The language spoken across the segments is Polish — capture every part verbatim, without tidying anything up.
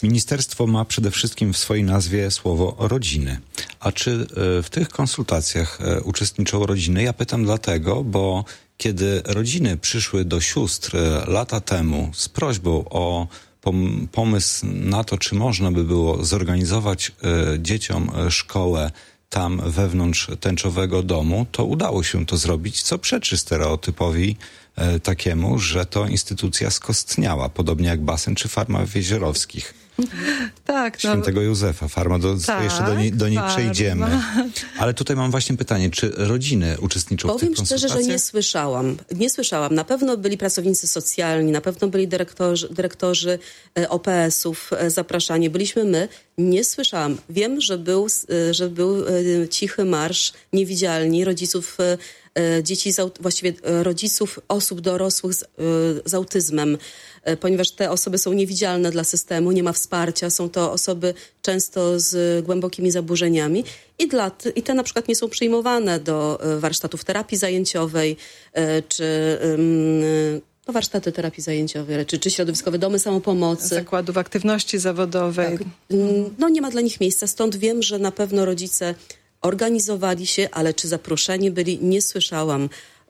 Ministerstwo ma przede wszystkim w swojej nazwie słowo rodziny. A czy w tych konsultacjach uczestniczą rodziny? Ja pytam dlatego, bo kiedy rodziny przyszły do sióstr lata temu z prośbą o pom- pomysł na to, czy można by było zorganizować y, dzieciom szkołę tam wewnątrz tęczowego domu, to udało się to zrobić, co przeczy stereotypowi y, takiemu, że to instytucja skostniała, podobnie jak basen czy farma w Jeziorowskich. Tak, Świętego no, Józefa, farma, do, tak, jeszcze do niej, do niej farma. przejdziemy. Ale tutaj mam właśnie pytanie, czy rodziny uczestniczą Powiem w tych konsultacjach? szczerze, że nie słyszałam. Nie słyszałam. Na pewno byli pracownicy socjalni, na pewno byli dyrektorzy, dyrektorzy O P S-ów zapraszani. Byliśmy my. Nie słyszałam. Wiem, że był, że był cichy marsz niewidzialni rodziców dzieci, z, właściwie rodziców osób dorosłych z, z autyzmem, ponieważ te osoby są niewidzialne dla systemu, nie ma wsparcia, są to osoby często z głębokimi zaburzeniami i, dla, i te na przykład nie są przyjmowane do warsztatów terapii zajęciowej, czy no, warsztaty terapii zajęciowej, czy, czy środowiskowe domy samopomocy. Zakładów aktywności zawodowej. Tak. No nie ma dla nich miejsca, stąd wiem, że na pewno rodzice organizowali się, ale czy zaproszeni byli, nie słyszałam.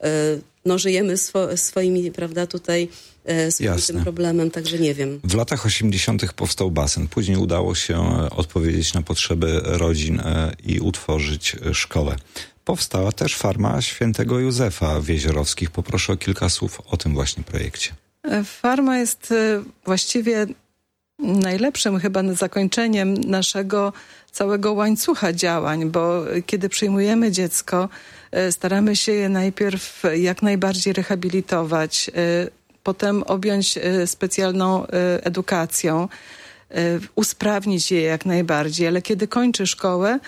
No żyjemy swo, swoimi, prawda, tutaj swoim tym problemem, także nie wiem. W latach osiemdziesiątych powstał basen. Później udało się odpowiedzieć na potrzeby rodzin i utworzyć szkołę. Powstała też farma Świętego Józefa w Jeziorowskich. Poproszę o kilka słów o tym właśnie projekcie. Farma jest właściwie najlepszym chyba zakończeniem naszego całego łańcucha działań, bo kiedy przyjmujemy dziecko, staramy się je najpierw jak najbardziej rehabilitować, potem objąć specjalną edukacją, usprawnić je jak najbardziej, ale kiedy kończy szkołę,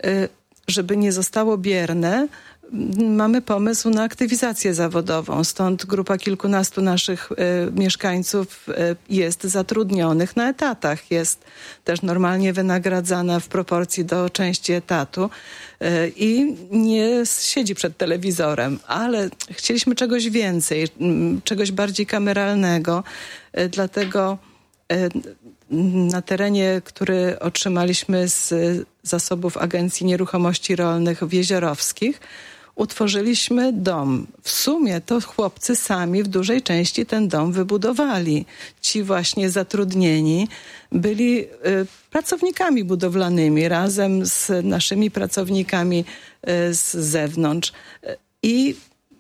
żeby nie zostało bierne, mamy pomysł na aktywizację zawodową. Stąd grupa kilkunastu naszych y, mieszkańców y, jest zatrudnionych na etatach. Jest też normalnie wynagradzana w proporcji do części etatu y, i nie siedzi przed telewizorem. Ale chcieliśmy czegoś więcej, y, czegoś bardziej kameralnego. Y, dlatego y, na terenie, który otrzymaliśmy z zasobów Agencji Nieruchomości Rolnych w Jeziorowskich, utworzyliśmy dom. W sumie to chłopcy sami w dużej części ten dom wybudowali. Ci właśnie zatrudnieni byli y, pracownikami budowlanymi razem z naszymi pracownikami y, z zewnątrz. I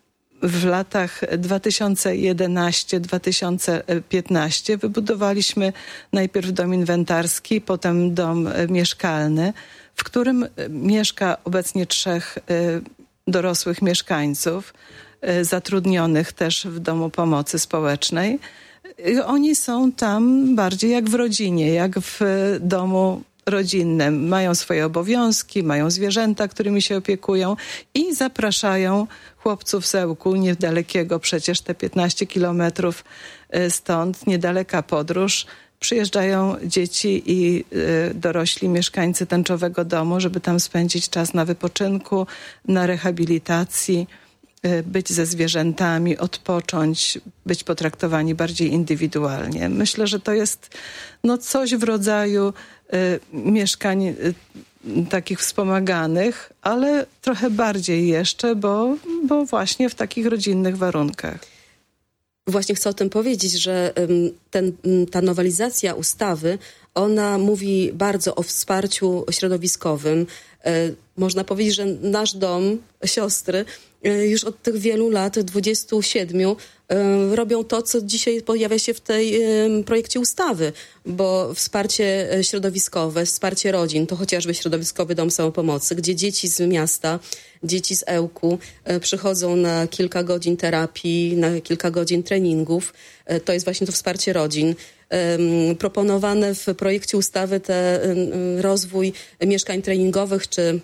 w latach dwa tysiące jedenastym do dwa tysiące piętnastego wybudowaliśmy najpierw dom inwentarski, potem dom mieszkalny, w którym mieszka obecnie trzech y, dorosłych mieszkańców, y, zatrudnionych też w Domu Pomocy Społecznej. I oni są tam bardziej jak w rodzinie, jak w domu rodzinnym. Mają swoje obowiązki, mają zwierzęta, którymi się opiekują i zapraszają chłopców z Ełku, niedalekiego przecież te piętnaście kilometrów stąd, niedaleka podróż. Przyjeżdżają dzieci i y, dorośli mieszkańcy tęczowego domu, żeby tam spędzić czas na wypoczynku, na rehabilitacji, y, być ze zwierzętami, odpocząć, być potraktowani bardziej indywidualnie. Myślę, że to jest no, coś w rodzaju y, mieszkań y, takich wspomaganych, ale trochę bardziej jeszcze, bo, bo właśnie w takich rodzinnych warunkach. Właśnie chcę o tym powiedzieć, że ten, ta nowelizacja ustawy, ona mówi bardzo o wsparciu środowiskowym. Można powiedzieć, że nasz dom, siostry, już od tych wielu lat, dwudziestu siedmiu, robią to, co dzisiaj pojawia się w tej projekcie ustawy, bo wsparcie środowiskowe, wsparcie rodzin, to chociażby środowiskowy dom samopomocy, gdzie dzieci z miasta, dzieci z Ełku przychodzą na kilka godzin terapii, na kilka godzin treningów. To jest właśnie to wsparcie rodzin. Proponowane w projekcie ustawy te rozwój mieszkań treningowych, czy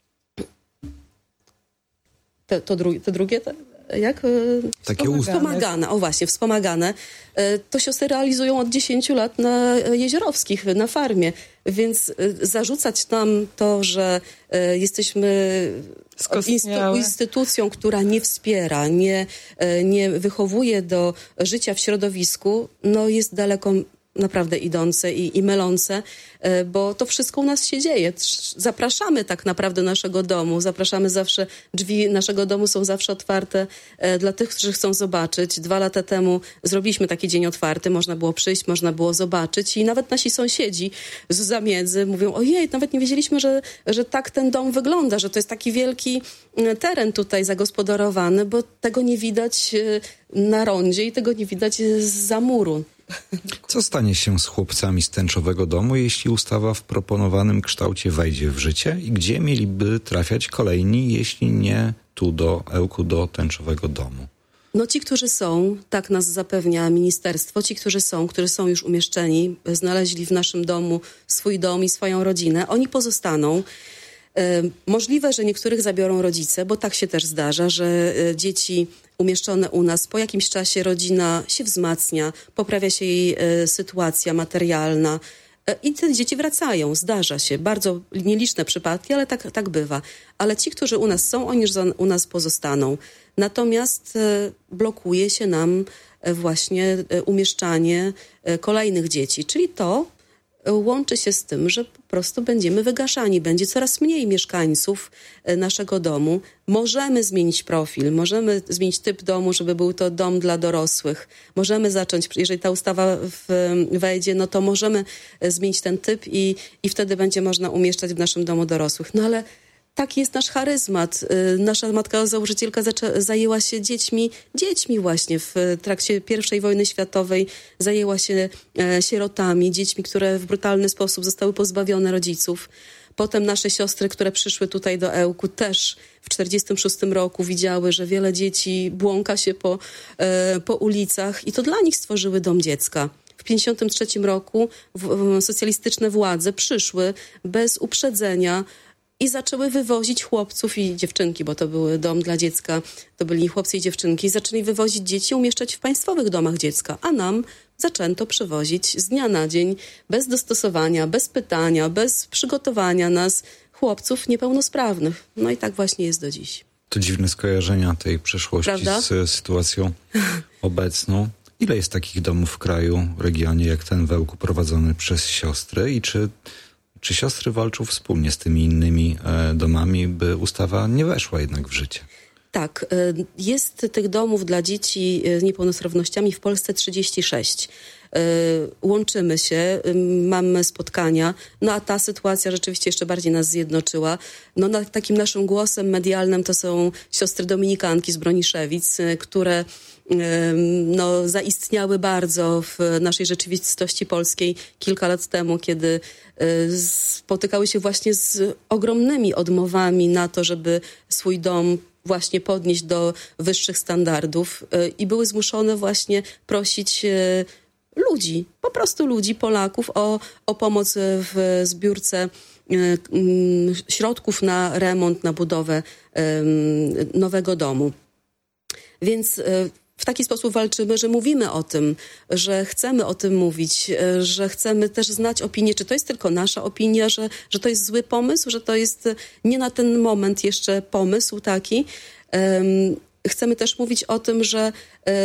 te, to dru, te drugie... Te, jak? Takie wspomagane. O właśnie, wspomagane. To siostry realizują od dziesięciu lat na Jeziorowskich, na farmie. Więc zarzucać nam to, że jesteśmy instytu- instytucją, która nie wspiera, nie, nie wychowuje do życia w środowisku, no jest daleko naprawdę idące i, i mylące, bo to wszystko u nas się dzieje. Zapraszamy tak naprawdę do naszego domu, zapraszamy zawsze, drzwi naszego domu są zawsze otwarte dla tych, którzy chcą zobaczyć. Dwa lata temu zrobiliśmy taki dzień otwarty, można było przyjść, można było zobaczyć i nawet nasi sąsiedzi z zamiedzy mówią, ojej, nawet nie wiedzieliśmy, że, że tak ten dom wygląda, że to jest taki wielki teren tutaj zagospodarowany, bo tego nie widać na rondzie i tego nie widać zza muru. Co stanie się z chłopcami z tęczowego domu, jeśli ustawa w proponowanym kształcie wejdzie w życie i gdzie mieliby trafiać kolejni, jeśli nie tu do Ełku, do tęczowego domu? No ci, którzy są, tak nas zapewnia ministerstwo, ci, którzy są, którzy są już umieszczeni, znaleźli w naszym domu swój dom i swoją rodzinę, oni pozostaną. Możliwe, że niektórych zabiorą rodzice, bo tak się też zdarza, że dzieci umieszczone u nas, po jakimś czasie rodzina się wzmacnia, poprawia się jej sytuacja materialna i te dzieci wracają. Zdarza się. Bardzo nieliczne przypadki, ale tak, tak bywa. Ale ci, którzy u nas są, oni już za, u nas pozostaną. Natomiast blokuje się nam właśnie umieszczanie kolejnych dzieci, czyli to łączy się z tym, że po prostu będziemy wygaszani. Będzie coraz mniej mieszkańców naszego domu. Możemy zmienić profil, możemy zmienić typ domu, żeby był to dom dla dorosłych. Możemy zacząć, jeżeli ta ustawa w, wejdzie, no to możemy zmienić ten typ i, i wtedy będzie można umieszczać w naszym domu dorosłych. No ale taki jest nasz charyzmat. Nasza matka założycielka zaczę- zajęła się dziećmi, dziećmi właśnie w trakcie pierwszej wojny światowej, zajęła się e, sierotami, dziećmi, które w brutalny sposób zostały pozbawione rodziców. Potem nasze siostry, które przyszły tutaj do Ełku, też w czterdziestym szóstym roku widziały, że wiele dzieci błąka się po, e, po ulicach i to dla nich stworzyły dom dziecka. W pięćdziesiątym trzecim roku w, w, socjalistyczne władze przyszły bez uprzedzenia i zaczęły wywozić chłopców i dziewczynki, bo to był dom dla dziecka, to byli chłopcy i dziewczynki, zaczęli wywozić dzieci, umieszczać w państwowych domach dziecka, a nam zaczęto przywozić z dnia na dzień, bez dostosowania, bez pytania, bez przygotowania nas, chłopców niepełnosprawnych. No i tak właśnie jest do dziś. To dziwne skojarzenia tej przeszłości Prawda? z sytuacją obecną. Ile jest takich domów w kraju, regionie, jak ten w Ełku prowadzony przez siostry i czy Czy siostry walczą wspólnie z tymi innymi e, domami, by ustawa nie weszła jednak w życie? Tak, jest tych domów dla dzieci z niepełnosprawnościami w Polsce trzydzieści sześć. Łączymy się, mamy spotkania, no a ta sytuacja rzeczywiście jeszcze bardziej nas zjednoczyła. No na, takim naszym głosem medialnym to są siostry dominikanki z Broniszewic, które no, zaistniały bardzo w naszej rzeczywistości polskiej kilka lat temu, kiedy spotykały się właśnie z ogromnymi odmowami na to, żeby swój dom właśnie podnieść do wyższych standardów i były zmuszone właśnie prosić ludzi, po prostu ludzi, Polaków o, o pomoc w zbiórce środków na remont, na budowę nowego domu. Więc w taki sposób walczymy, że mówimy o tym, że chcemy o tym mówić, że chcemy też znać opinię, czy to jest tylko nasza opinia, że, że to jest zły pomysł, że to jest nie na ten moment jeszcze pomysł taki. Chcemy też mówić o tym, że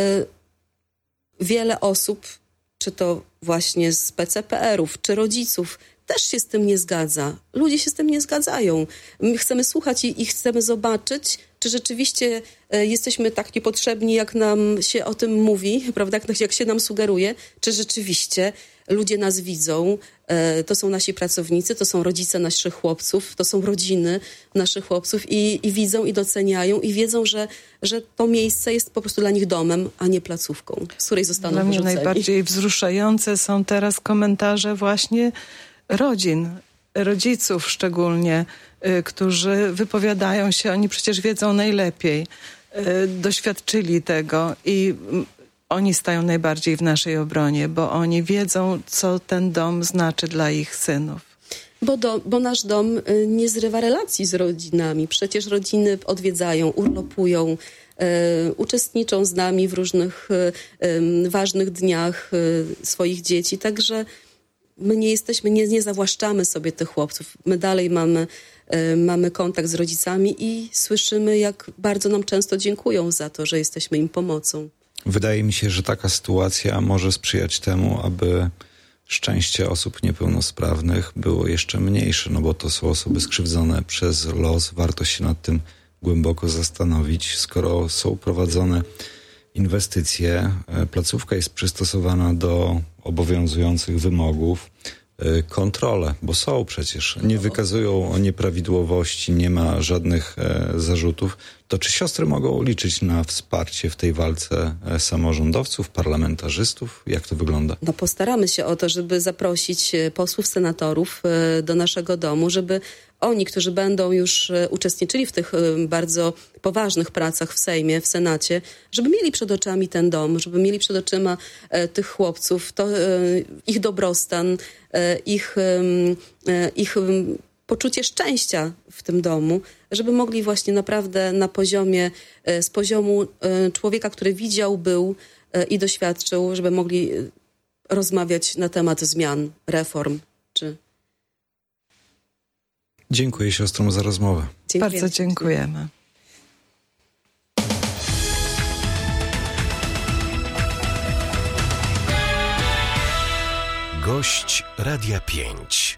wiele osób, czy to właśnie z P C P erów, czy rodziców, też się z tym nie zgadza. Ludzie się z tym nie zgadzają. My chcemy słuchać i, i chcemy zobaczyć, czy rzeczywiście e, jesteśmy tak niepotrzebni, jak nam się o tym mówi, prawda, jak, jak się nam sugeruje, czy rzeczywiście ludzie nas widzą, e, to są nasi pracownicy, to są rodzice naszych chłopców, to są rodziny naszych chłopców i, i widzą i doceniają i wiedzą, że, że to miejsce jest po prostu dla nich domem, a nie placówką, z której zostaną Dla mnie wyrzuceni. najbardziej wzruszające są teraz komentarze właśnie rodzin, rodziców szczególnie, y, którzy wypowiadają się, oni przecież wiedzą najlepiej, y, doświadczyli tego i y, oni stają najbardziej w naszej obronie, bo oni wiedzą, co ten dom znaczy dla ich synów. Bo, do, bo nasz dom y, nie zrywa relacji z rodzinami. Przecież rodziny odwiedzają, urlopują, y, uczestniczą z nami w różnych y, y, ważnych dniach y, swoich dzieci. Także my nie jesteśmy, nie, nie zawłaszczamy sobie tych chłopców. My dalej mamy, y, mamy kontakt z rodzicami i słyszymy, jak bardzo nam często dziękują za to, że jesteśmy im pomocą. Wydaje mi się, że taka sytuacja może sprzyjać temu, aby szczęście osób niepełnosprawnych było jeszcze mniejsze, no bo to są osoby skrzywdzone przez los. Warto się nad tym głęboko zastanowić. Skoro są prowadzone inwestycje, placówka jest przystosowana do obowiązujących wymogów, kontrole, bo są przecież, nie wykazują nieprawidłowości, nie ma żadnych zarzutów, to czy siostry mogą liczyć na wsparcie w tej walce samorządowców, parlamentarzystów? Jak to wygląda? No postaramy się o to, żeby zaprosić posłów, senatorów do naszego domu, żeby oni, którzy będą już uczestniczyli w tych bardzo poważnych pracach w Sejmie, w Senacie, żeby mieli przed oczami ten dom, żeby mieli przed oczyma tych chłopców, to ich dobrostan, ich, ich poczucie szczęścia w tym domu, żeby mogli właśnie naprawdę na poziomie, z poziomu człowieka, który widział, był i doświadczył, żeby mogli rozmawiać na temat zmian, reform czy... Dziękuję siostrom za rozmowę. Dziękujemy. Bardzo dziękujemy. Gość Radia pięć.